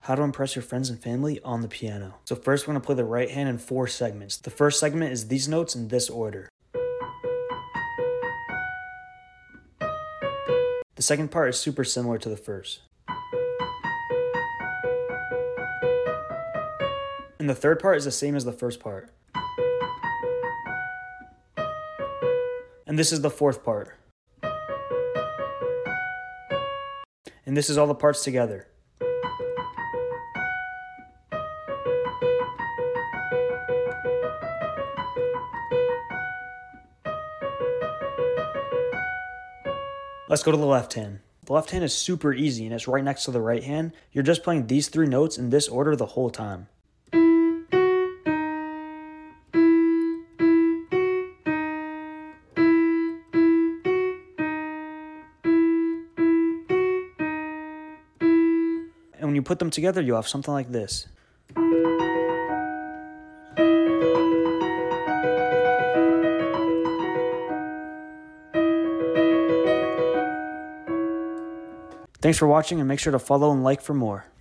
How to impress your friends and family on the piano. So first we're going to play the right hand in 4 segments. The first segment is these notes in this order. The second part is super similar to the first. And the third part is the same as the first part. And this is the fourth part. And this is all the parts together. Let's go to the left hand. The left hand is super easy and it's right next to the right hand. You're just playing these 3 notes in this order the whole time. And when you put them together, you'll have something like this. Thanks for watching and make sure to follow and like for more.